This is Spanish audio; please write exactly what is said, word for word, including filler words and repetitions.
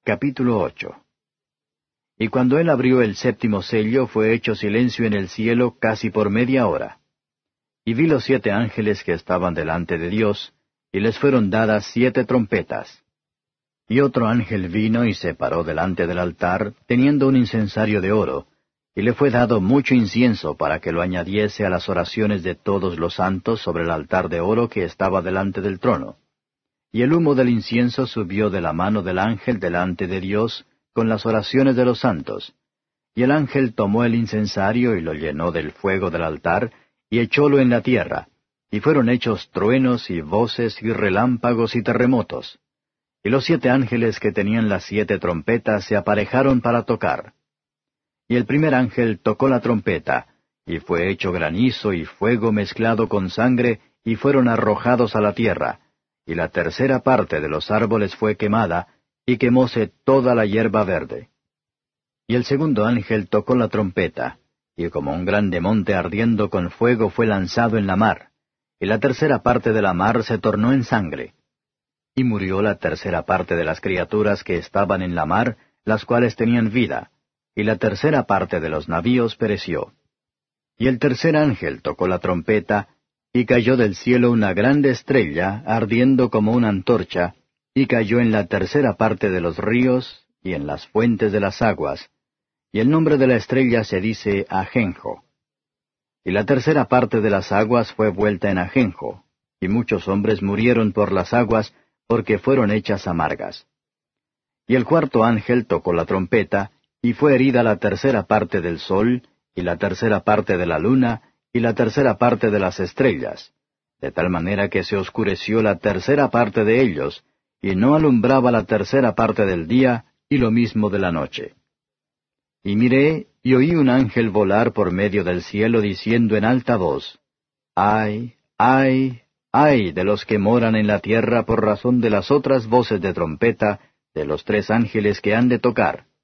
Capítulo ocho. Y cuando él abrió el séptimo sello, fue hecho silencio en el cielo casi por media hora. Y vi los siete ángeles que estaban delante de Dios, y les fueron dadas siete trompetas. Y otro ángel vino y se paró delante del altar, teniendo un incensario de oro, y le fue dado mucho incienso para que lo añadiese a las oraciones de todos los santos sobre el altar de oro que estaba delante del trono. Y el humo del incienso subió de la mano del ángel delante de Dios con las oraciones de los santos. Y el ángel tomó el incensario y lo llenó del fuego del altar, y echólo en la tierra, y fueron hechos truenos y voces y relámpagos y terremotos. Y los siete ángeles que tenían las siete trompetas se aparejaron para tocar. Y el primer ángel tocó la trompeta, y fue hecho granizo y fuego mezclado con sangre, y fueron arrojados a la tierra, y la tercera parte de los árboles fue quemada, y quemóse toda la hierba verde. Y el segundo ángel tocó la trompeta, y como un grande monte ardiendo con fuego fue lanzado en la mar, y la tercera parte de la mar se tornó en sangre. Y murió la tercera parte de las criaturas que estaban en la mar, las cuales tenían vida, y la tercera parte de los navíos pereció. Y el tercer ángel tocó la trompeta, y cayó del cielo una grande estrella, ardiendo como una antorcha, y cayó en la tercera parte de los ríos, y en las fuentes de las aguas, y el nombre de la estrella se dice Ajenjo. Y la tercera parte de las aguas fue vuelta en ajenjo, y muchos hombres murieron por las aguas, porque fueron hechas amargas. Y el cuarto ángel tocó la trompeta, y fue herida la tercera parte del sol, y la tercera parte de la luna, y la tercera parte de las estrellas, de tal manera que se oscureció la tercera parte de ellos, y no alumbraba la tercera parte del día, y lo mismo de la noche. Y miré, y oí un ángel volar por medio del cielo, diciendo en alta voz, Ay, ay, ay de los que moran en la tierra por razón de las otras voces de trompeta de los tres ángeles que han de tocar.